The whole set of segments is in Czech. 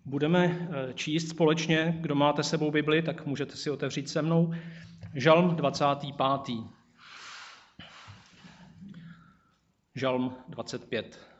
Budeme číst společně, kdo máte sebou Bibli, tak můžete si otevřít se mnou. Žalm 25. Žalm 25.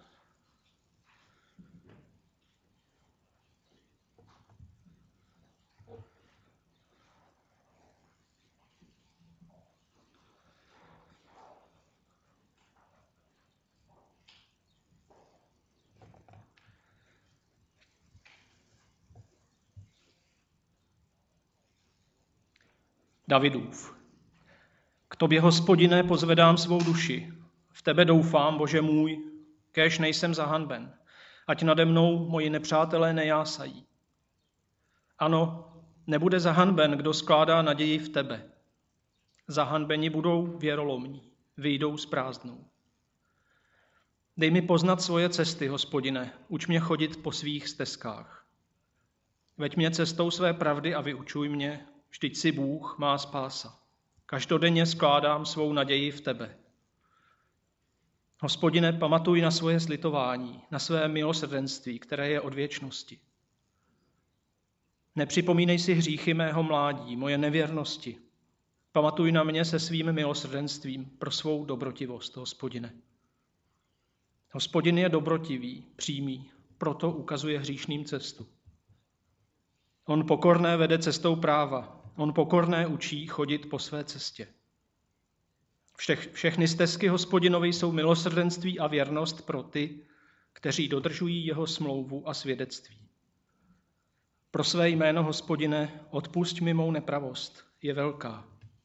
Davidův. K tobě, Hospodine, pozvedám svou duši. V tebe doufám, Bože můj, kéž nejsem zahanben. Ať nade mnou moji nepřátelé nejásají. Ano, nebude zahanben, kdo skládá naději v tebe. Zahanbeni budou věrolomní, vyjdou s prázdnou. Dej mi poznat svoje cesty, Hospodine, uč mě chodit po svých stezkách. Veď mě cestou své pravdy a vyučuj mě, vždyť si Bůh má spása. Každodenně skládám svou naději v tebe. Hospodine, pamatuj na svoje slitování, na své milosrdenství, které je od věčnosti. Nepřipomínej si hříchy mého mládí, moje nevěrnosti. Pamatuj na mě se svým milosrdenstvím pro svou dobrotivost, Hospodine. Hospodin je dobrotivý, přímý, proto ukazuje hříšným cestu. On pokorné vede cestou práva, on pokorné učí chodit po své cestě. Všechny stezky Hospodinovi jsou milosrdenství a věrnost pro ty, kteří dodržují jeho smlouvu a svědectví. Pro své jméno, Hospodine, odpusť mi mou nepravost, je velká.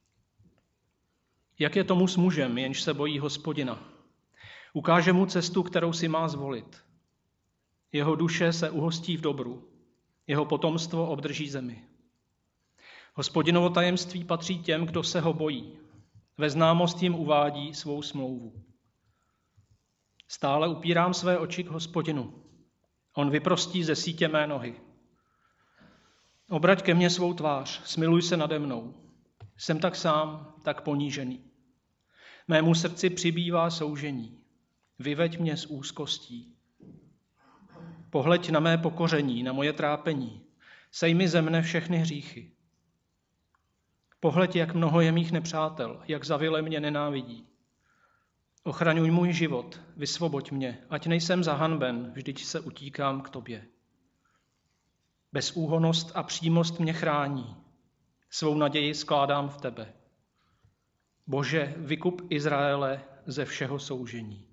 Jak je tomu s mužem, jenž se bojí Hospodina? Ukáže mu cestu, kterou si má zvolit. Jeho duše se uhostí v dobru, jeho potomstvo obdrží zemi. Hospodinovo tajemství patří těm, kdo se ho bojí. Ve známost jim uvádí svou smlouvu. Stále upírám své oči k Hospodinu. On vyprostí ze sítě mé nohy. Obrať ke mně svou tvář, smiluj se nade mnou. Jsem tak sám, tak ponížený. Mému srdci přibývá soužení. Vyveď mě z úzkostí. Pohleď na mé pokoření, na moje trápení. Sej mi ze mne všechny hříchy. Pohleď, jak mnoho je mých nepřátel, jak zavile mě nenávidí. Ochraňuj můj život, vysvoboď mě, ať nejsem zahanben, vždyť se utíkám k tobě. Bezúhonnost a přímost mě chrání, svou naději skládám v tebe. Bože, vykup Izraele ze všeho soužení.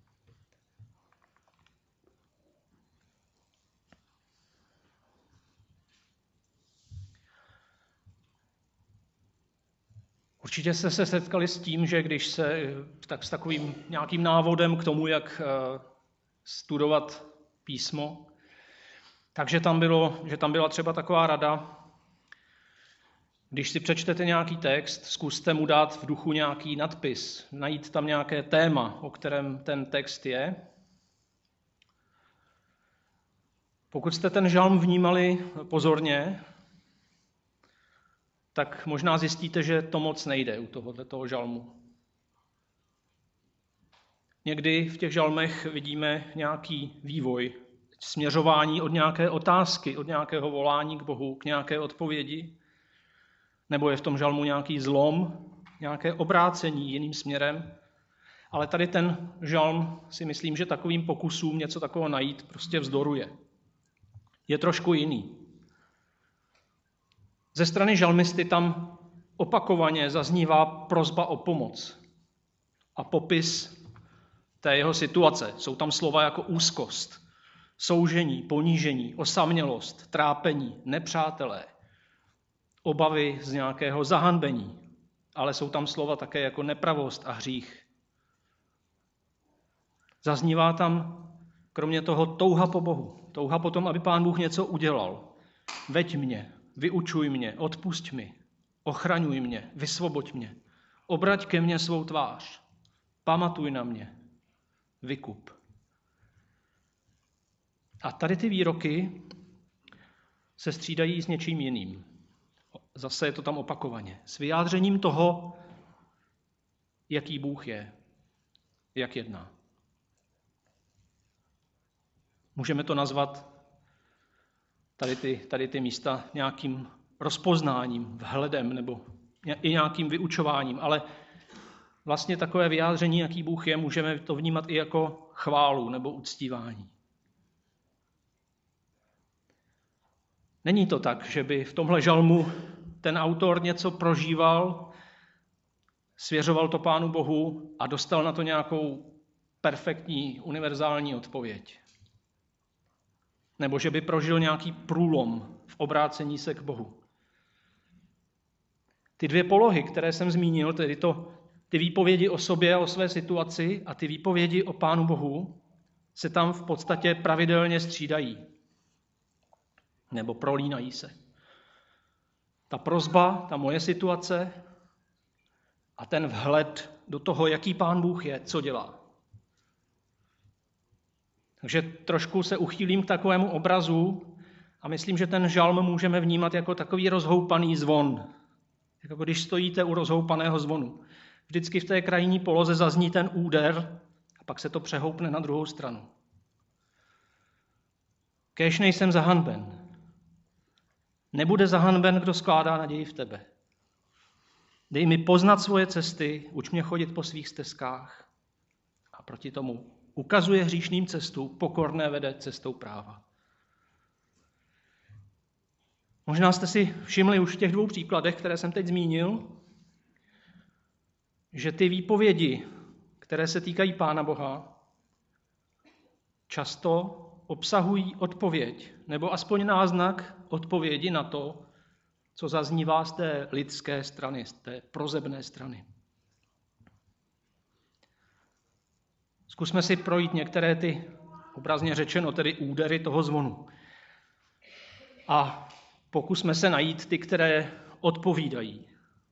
Určitě jste se setkali s tím, že když se s takovým nějakým návodem k tomu, jak studovat písmo, takže tam byla třeba taková rada, když si přečtete nějaký text, zkuste mu dát v duchu nějaký nadpis, najít tam nějaké téma, o kterém ten text je. Pokud jste ten žalm vnímali pozorně, tak možná zjistíte, že to moc nejde u tohoto žalmu. Někdy v těch žalmech vidíme nějaký vývoj, směřování od nějaké otázky, od nějakého volání k Bohu, k nějaké odpovědi, nebo je v tom žalmu nějaký zlom, nějaké obrácení jiným směrem. Ale tady ten žalm si myslím, že takovým pokusům něco takového najít prostě vzdoruje. Je trošku jiný. Ze strany žalmisty tam opakovaně zaznívá prosba o pomoc a popis té jeho situace. Jsou tam slova jako úzkost, soužení, ponížení, osamělost, trápení, nepřátelé, obavy z nějakého zahanbení, ale jsou tam slova také jako nepravost a hřích. Zaznívá tam kromě toho touha po Bohu, touha po tom, aby Pán Bůh něco udělal. Veď mě, vyučuj mě, odpusť mi, ochraňuj mě, vysvoboď mě, obrať ke mně svou tvář, pamatuj na mě, vykup. A tady ty výroky se střídají s něčím jiným. Zase je to tam opakovaně. S vyjádřením toho, jaký Bůh je, jak jedná. Můžeme to nazvat tady ty místa nějakým rozpoznáním, vhledem nebo i nějakým vyučováním, ale vlastně takové vyjádření, jaký Bůh je, můžeme to vnímat i jako chválu nebo uctívání. Není to tak, že by v tomhle žalmu ten autor něco prožíval, svěřoval to Pánu Bohu a dostal na to nějakou perfektní, univerzální odpověď. Nebo že by prožil nějaký průlom v obrácení se k Bohu. Ty dvě polohy, které jsem zmínil, tedy ty výpovědi o sobě a o své situaci a ty výpovědi o Pánu Bohu, se tam v podstatě pravidelně střídají. Nebo prolínají se. Ta prosba, ta moje situace a ten vhled do toho, jaký Pán Bůh je, co dělá. Takže trošku se uchýlím k takovému obrazu a myslím, že ten žalm můžeme vnímat jako takový rozhoupaný zvon. Jako když stojíte u rozhoupaného zvonu. Vždycky v té krajní poloze zazní ten úder a pak se to přehoupne na druhou stranu. Kéž nejsem zahanben. Nebude zahanben, kdo skládá naději v tebe. Dej mi poznat svoje cesty, uč mě chodit po svých stezkách. A proti tomu ukazuje hříšným cestu, pokorné vede cestou práva. Možná jste si všimli už v těch dvou příkladech, které jsem teď zmínil, že ty výpovědi, které se týkají Pána Boha, často obsahují odpověď, nebo aspoň náznak odpovědi na to, co zaznívá z té lidské strany, z té prozebné strany. Zkusme si projít některé ty, obrazně řečeno, tedy údery toho zvonu. A pokusme se najít ty, které odpovídají.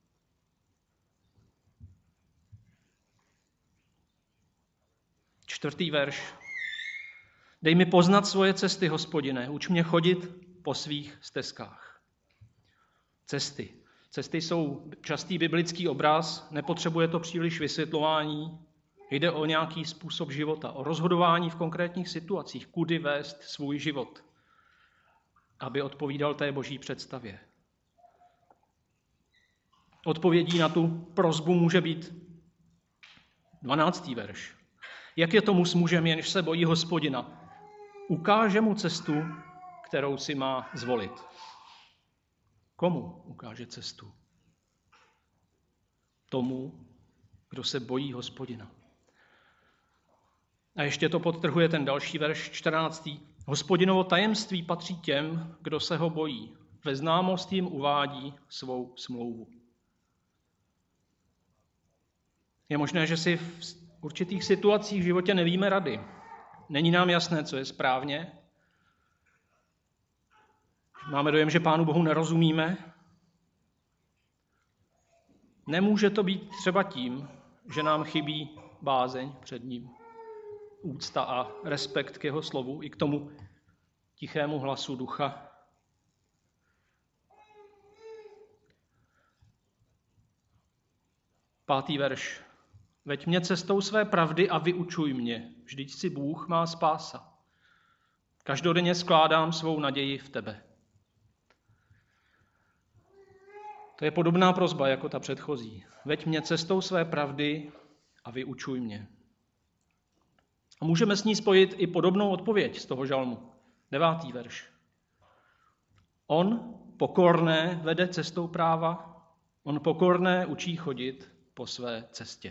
Čtvrtý verš. Dej mi poznat svoje cesty, Hospodine, uč mě chodit po svých stezkách. Cesty. Cesty jsou častý biblický obraz, nepotřebuje to příliš vysvětlování, jde o nějaký způsob života, o rozhodování v konkrétních situacích, kudy vést svůj život, aby odpovídal té boží představě. Odpovědí na tu prosbu může být 12. verš. Jak je tomu s mužem, jenž se bojí Hospodina? Ukáže mu cestu, kterou si má zvolit. Komu ukáže cestu? Tomu, kdo se bojí Hospodina. A ještě to podtrhuje ten další verš 14. Hospodinovo tajemství patří těm, kdo se ho bojí. Ve známost jim uvádí svou smlouvu. Je možné, že si v určitých situacích v životě nevíme rady. Není nám jasné, co je správně. Máme dojem, že Pánu Bohu nerozumíme. Nemůže to být třeba tím, že nám chybí bázeň před ním, úcta a respekt k jeho slovu i k tomu tichému hlasu ducha. Pátý verš. Veď mě cestou své pravdy a vyučuj mě, vždyť si Bůh má spása. Každodenně skládám svou naději v tebe. To je podobná prosba jako ta předchozí. Veď mě cestou své pravdy a vyučuj mě. A můžeme s ní spojit i podobnou odpověď z toho žalmu. 9. verš. On pokorné vede cestou práva, on pokorné učí chodit po své cestě.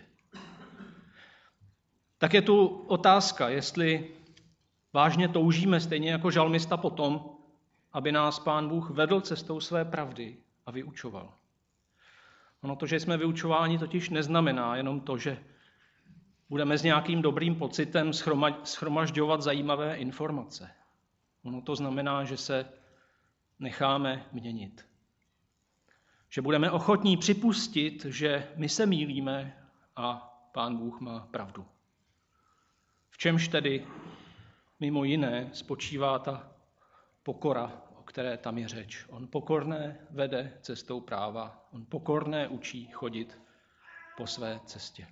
Tak je tu otázka, jestli vážně toužíme stejně jako žalmista potom, aby nás Pán Bůh vedl cestou své pravdy a vyučoval. Ono to, že jsme vyučováni, totiž neznamená jenom to, že budeme s nějakým dobrým pocitem shromažďovat zajímavé informace. Ono to znamená, že se necháme měnit. Že budeme ochotní připustit, že my se mýlíme a Pán Bůh má pravdu. V čemž tedy mimo jiné spočívá ta pokora, o které tam je řeč. On pokorné vede cestou práva, on pokorné učí chodit po své cestě.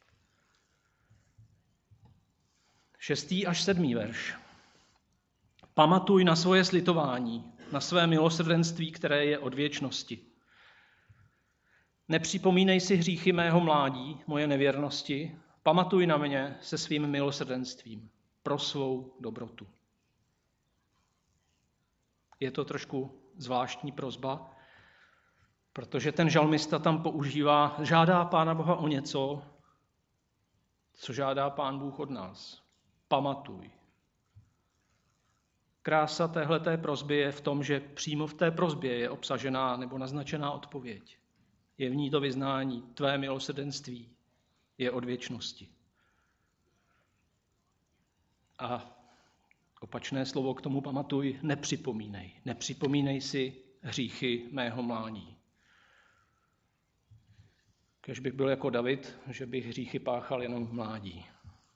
6. až 7. verš. Pamatuj na svoje slitování, na své milosrdenství, které je od věčnosti. Nepřipomínej si hříchy mého mládí, moje nevěrnosti, pamatuj na mě se svým milosrdenstvím pro svou dobrotu. Je to trošku zvláštní prosba, protože ten žalmista tam žádá Pána Boha o něco, co žádá Pán Bůh od nás. Pamatuj. Krása téhleté prosby je v tom, že přímo v té prosbě je obsažená nebo naznačená odpověď. Je v ní to vyznání, tvé milosrdenství je od věčnosti. A opačné slovo k tomu pamatuj, nepřipomínej. Nepřipomínej si hříchy mého mládí. Kéž bych byl jako David, že bych hříchy páchal jenom v mládí.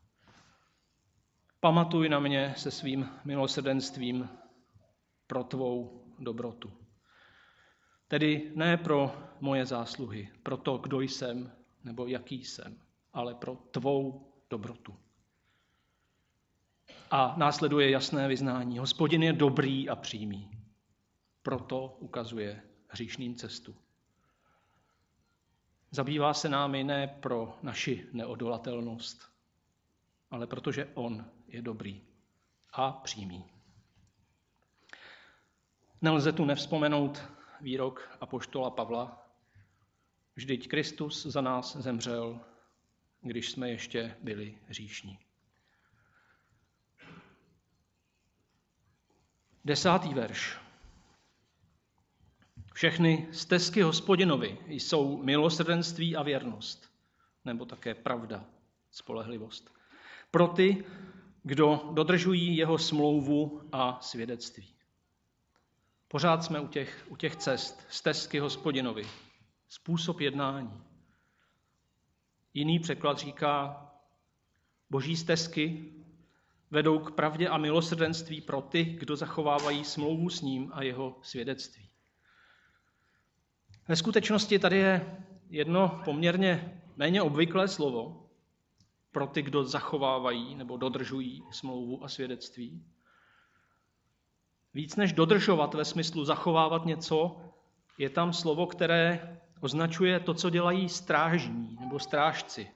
Pamatuj na mě se svým milosrdenstvím pro tvou dobrotu. Tedy ne pro moje zásluhy, pro to, kdo jsem nebo jaký jsem, ale pro tvou dobrotu. A následuje jasné vyznání. Hospodin je dobrý a přímý. Proto ukazuje hříšným cestu. Zabývá se námi ne pro naši neodolatelnost, ale protože on je dobrý a přímý. Nelze tu nevzpomenout výrok apoštola Pavla. Vždyť Kristus za nás zemřel, když jsme ještě byli hříšní. 10. verš. Všechny stezky Hospodinovi jsou milosrdenství a věrnost, nebo také pravda, spolehlivost. Pro ty, kdo dodržují jeho smlouvu a svědectví. Pořád jsme u těch cest, stezky Hospodinovi, způsob jednání. Jiný překlad říká, boží stezky vedou k pravdě a milosrdenství pro ty, kdo zachovávají smlouvu s ním a jeho svědectví. Ve skutečnosti tady je jedno poměrně méně obvyklé slovo pro ty, kdo zachovávají nebo dodržují smlouvu a svědectví. Víc než dodržovat ve smyslu zachovávat něco, je tam slovo, které označuje to, co dělají strážní nebo strážci.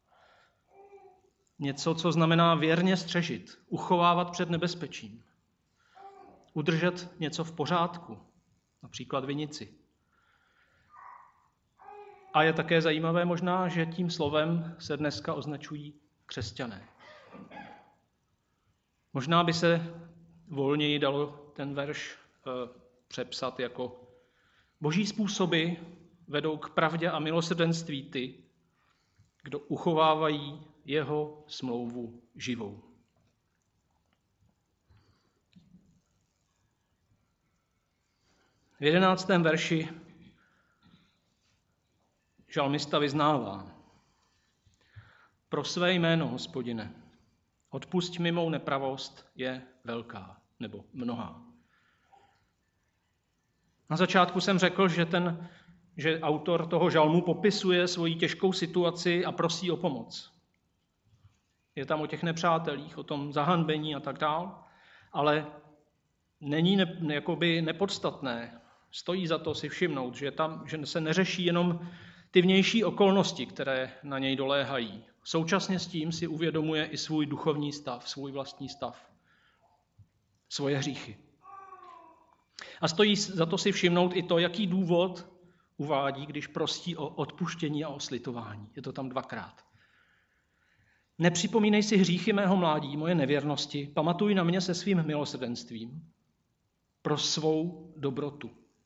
Něco, co znamená věrně střežit, uchovávat před nebezpečím. Udržet něco v pořádku, například vinici. A je také zajímavé možná, že tím slovem se dneska označují křesťané. Možná by se volněji dalo ten verš přepsat jako boží způsoby vedou k pravdě a milosrdenství ty, kdo uchovávají jeho smlouvu živou. V 11. verši žalmista vyznává: pro své jméno, Hospodine, odpusť mi mou nepravost je velká nebo mnohá. Na začátku jsem řekl, že autor toho žalmu popisuje svoji těžkou situaci a prosí o pomoc. Je tam o těch nepřátelích, o tom zahanbení a tak dál, ale není jakoby nepodstatné. Stojí za to si všimnout, že se neřeší jenom ty vnější okolnosti, které na něj doléhají. Současně s tím si uvědomuje i svůj duchovní stav, svůj vlastní stav, svoje hříchy. A stojí za to si všimnout i to, jaký důvod uvádí, když prosí o odpuštění a o slitování. Je to tam 2krát. Nepřipomínej si hříchy mého mládí, moje nevěrnosti, pamatuj na mě se svým milosrdenstvím pro svou dobrotu.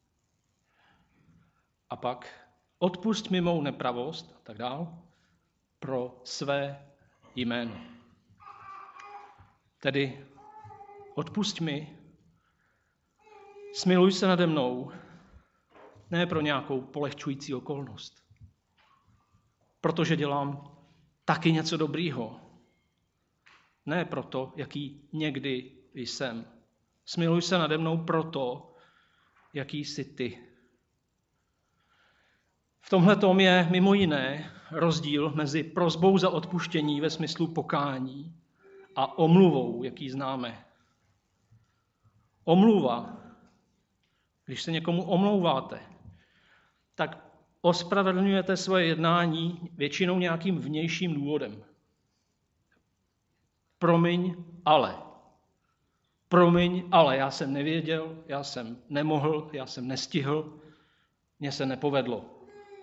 A pak odpusť mi mou nepravost a tak dál pro své jméno. Tedy odpusť mi, smiluj se nade mnou, ne pro nějakou polehčující okolnost, protože dělám taky něco dobrýho, ne proto, jaký někdy jsem. Smiluj se nade mnou proto, jaký jsi ty. V tomhletom je mimo jiné rozdíl mezi prosbou za odpuštění ve smyslu pokání a omluvou, jaký známe. Omluva, když se někomu omlouváte, tak ospravedlňujete svoje jednání většinou nějakým vnějším důvodem. Promiň, ale já jsem nevěděl, já jsem nemohl, já jsem nestihl, mně se nepovedlo.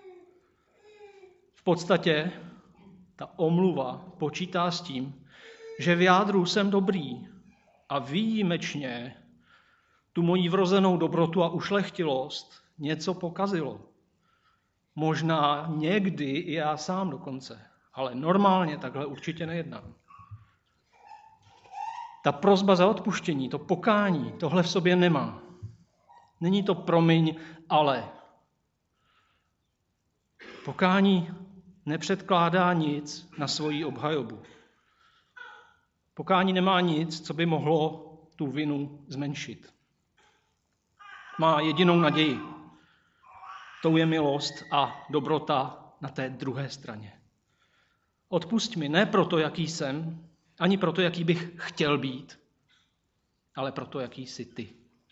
V podstatě ta omluva počítá s tím, že v jádru jsem dobrý a výjimečně tu moji vrozenou dobrotu a ušlechtilost něco pokazilo. Možná někdy i já sám dokonce, ale normálně takhle určitě nejednám. Ta prosba za odpuštění, to pokání, tohle v sobě nemá. Není to promiň, ale. Pokání nepředkládá nic na svoji obhajobu. Pokání nemá nic, co by mohlo tu vinu zmenšit. Má jedinou naději. Tou je milost a dobrota na té druhé straně. Odpusť mi ne proto, jaký jsem, ani proto, jaký bych chtěl být, ale proto, jaký jsi ty.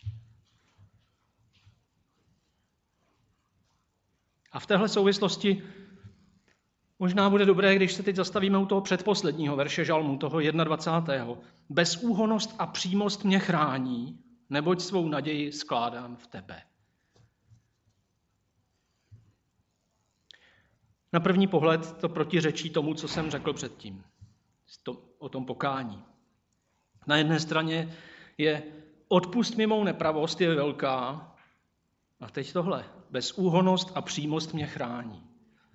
A v téhle souvislosti možná bude dobré, když se teď zastavíme u toho předposledního verše žalmu, toho 21. Bezúhonnost a přímost mě chrání, neboť svou naději skládám v tebe. Na první pohled to protiřečí tomu, co jsem řekl předtím, o tom pokání. Na jedné straně je odpusť mi mou nepravost je velká, a teď tohle, bezúhonnost a přímost mě chrání.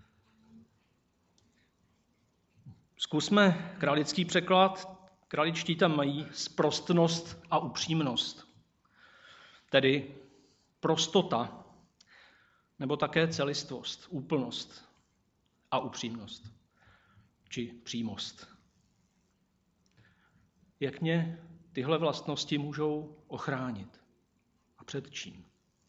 Zkusme kralický překlad. Kraličtí tam mají sprostnost a upřímnost, tedy prostota, nebo také celistvost, úplnost a upřímnost, či přímost. Jak mě tyhle vlastnosti můžou ochránit a před čím?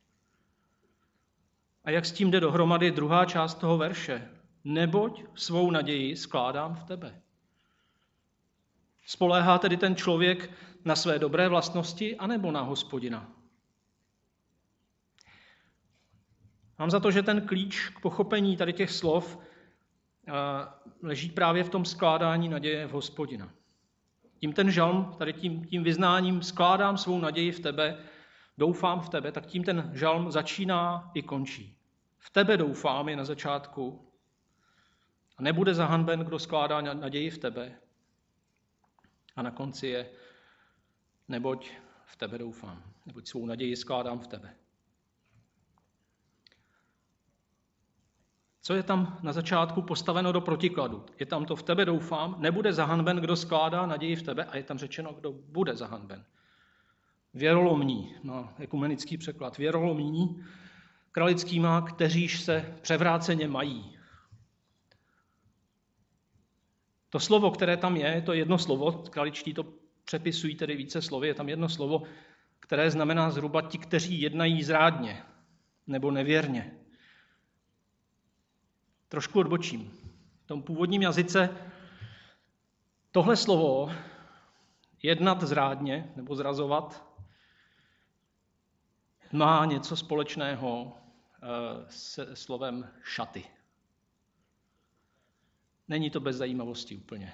A jak s tím jde dohromady druhá část toho verše? Neboť svou naději skládám v tebe. Spoléhá tedy ten člověk na své dobré vlastnosti anebo na Hospodina? Mám za to, že ten klíč k pochopení tady těch slov leží právě v tom skládání naděje v Hospodina. Tím ten žalm, tady tím vyznáním skládám svou naději v tebe, doufám v tebe, tak tím ten žalm začíná i končí. V tebe doufám je na začátku a nebude zahanben, kdo skládá naději v tebe. A na konci je, neboť v tebe doufám, neboť svou naději skládám v tebe. Co je tam na začátku postaveno do protikladu? Je tam to v tebe doufám, nebude zahanben, kdo skládá naději v tebe, a je tam řečeno, kdo bude zahanben. Věrolomní, ekumenický překlad, věrolomní, kralický má, kteříž se převráceně mají. To slovo, které tam je to jedno slovo, kraličtí to přepisují tedy více slovy, je tam jedno slovo, které znamená zhruba ti, kteří jednají zrádně nebo nevěrně. Trošku odbočím. V tom původním jazyce tohle slovo jednat zrádně nebo zrazovat má něco společného se slovem šaty. Není to bez zajímavosti úplně.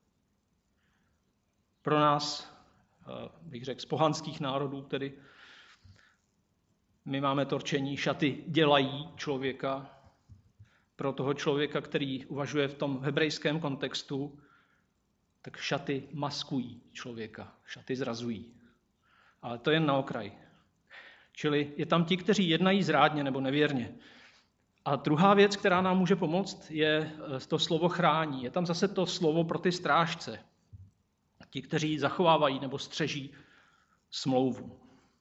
Pro nás, bych řekl, z pohanských národů, tedy my máme to rčení, šaty dělají člověka. Pro toho člověka, který uvažuje v tom hebrejském kontextu, tak šaty maskují člověka, šaty zrazují. Ale to jen na okraj. Čili je tam ti, kteří jednají zrádně nebo nevěrně. A druhá věc, která nám může pomoct, je to slovo chrání. Je tam zase to slovo pro ty strážce. Ti, kteří zachovávají nebo střeží smlouvu.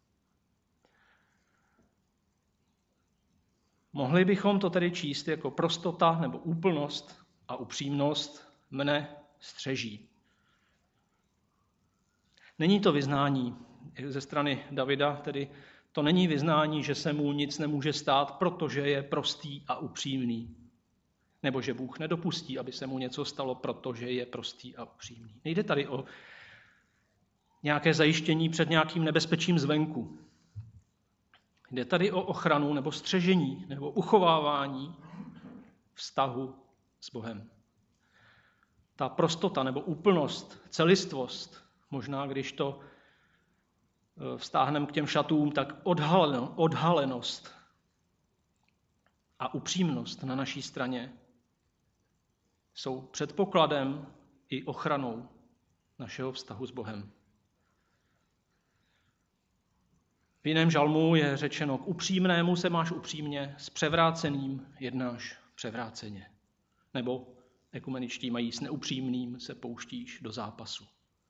Mohli bychom to tedy číst jako prostota nebo úplnost a upřímnost mne střeží. Není to vyznání ze strany Davida, tedy to není vyznání, že se mu nic nemůže stát, protože je prostý a upřímný. Nebo že Bůh nedopustí, aby se mu něco stalo, protože je prostý a upřímný. Nejde tady o nějaké zajištění před nějakým nebezpečím zvenku. Jde tady o ochranu nebo střežení nebo uchovávání vztahu s Bohem. Ta prostota nebo úplnost, celistvost, možná když to vztáhneme k těm šatům, tak odhalenost a upřímnost na naší straně jsou předpokladem i ochranou našeho vztahu s Bohem. V jiném žalmu je řečeno, k upřímnému se máš upřímně, s převráceným jednáš převráceně. Nebo ekumeničtí mají, s neupřímným se pouštíš do zápasu.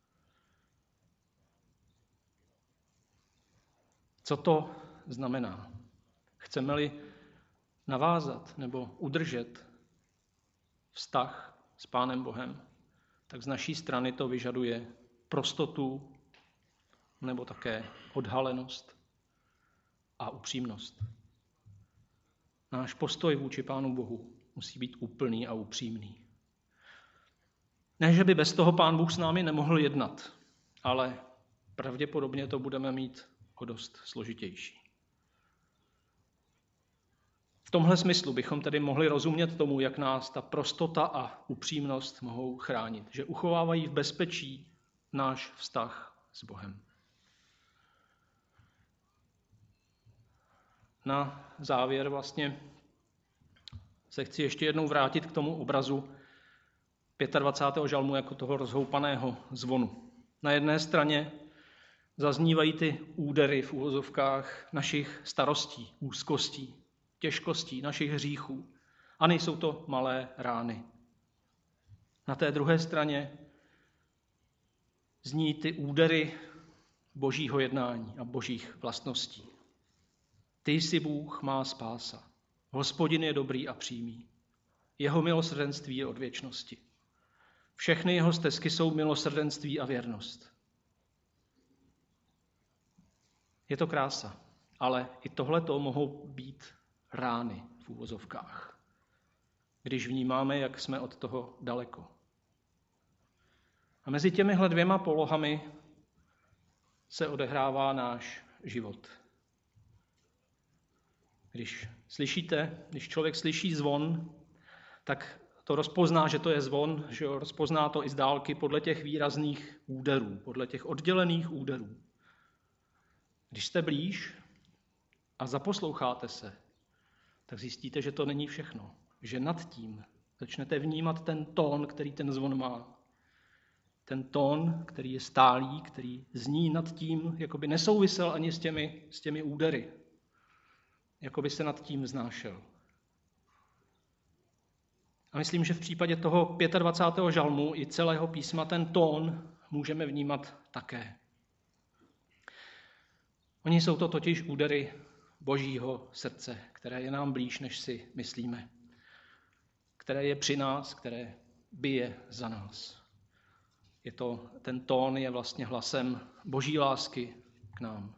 Co to znamená? Chceme-li navázat nebo udržet vztah s Pánem Bohem, tak z naší strany to vyžaduje prostotu nebo také odhalenost a upřímnost. Náš postoj vůči Pánu Bohu musí být úplný a upřímný. Ne, že by bez toho Pán Bůh s námi nemohl jednat, ale pravděpodobně to budeme mít o dost složitější. V tomhle smyslu bychom tedy mohli rozumět tomu, jak nás ta prostota a upřímnost mohou chránit, že uchovávají v bezpečí náš vztah s Bohem. Na závěr vlastně se chci ještě jednou vrátit k tomu obrazu 25. žalmu jako toho rozhoupaného zvonu. Na jedné straně zaznívají ty údery v uvozovkách našich starostí, úzkostí, těžkostí, našich hříchů. A nejsou to malé rány. Na té druhé straně zní ty údery božího jednání a božích vlastností. Ty jsi Bůh, má spása. Hospodin je dobrý a přímý. Jeho milosrdenství je od věčnosti. Všechny jeho stezky jsou milosrdenství a věrnost. Je to krása, ale i tohleto mohou být rány v uvozovkách, když vnímáme, jak jsme od toho daleko. A mezi těmihle dvěma polohami se odehrává náš život. Když člověk slyší zvon, tak to rozpozná, že to je zvon, že rozpozná to i z dálky podle těch výrazných úderů, podle těch oddělených úderů. Když jste blíž a zaposloucháte se, tak zjistíte, že to není všechno. Že nad tím začnete vnímat ten tón, který ten zvon má. Ten tón, který je stálý, který zní nad tím, jako by nesouvisel ani s těmi údery. Jako by se nad tím vznášel. A myslím, že v případě toho 25. žalmu i celého písma ten tón můžeme vnímat také. Oni jsou to totiž údery božího srdce, které je nám blíž, než si myslíme. Které je při nás, které bije za nás. Ten tón je vlastně hlasem boží lásky k nám.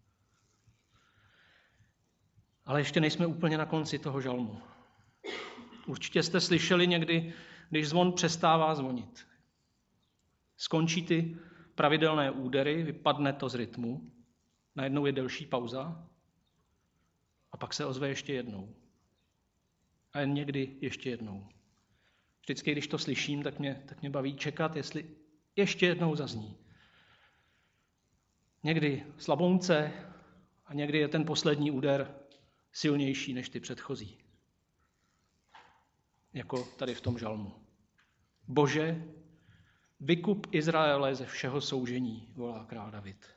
Ale ještě nejsme úplně na konci toho žalmu. Určitě jste slyšeli někdy, když zvon přestává zvonit. Skončí ty pravidelné údery, vypadne to z rytmu, najednou je delší pauza a pak se ozve ještě jednou. A jen někdy ještě jednou. Vždycky, když to slyším, tak mě baví čekat, jestli ještě jednou zazní. Někdy slabounce a někdy je ten poslední úder silnější než ty předchozí. Jako tady v tom žalmu. Bože, vykup Izraele ze všeho soužení, volá král David.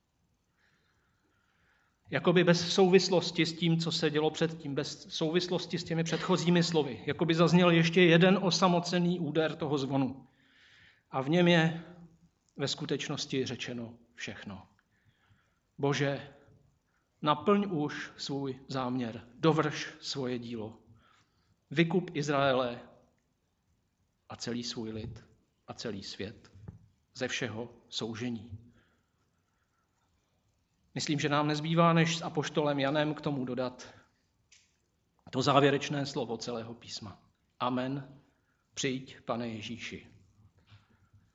Jakoby bez souvislosti s tím, co se dělo předtím, bez souvislosti s těmi předchozími slovy. Jakoby zazněl ještě jeden osamocený úder toho zvonu. A v něm je ve skutečnosti řečeno všechno. Bože, naplň už svůj záměr, dovrš svoje dílo. Vykup Izraele a celý svůj lid a celý svět ze všeho soužení. Myslím, že nám nezbývá, než s apoštolem Janem k tomu dodat to závěrečné slovo celého písma. Amen. Přijď, Pane Ježíši.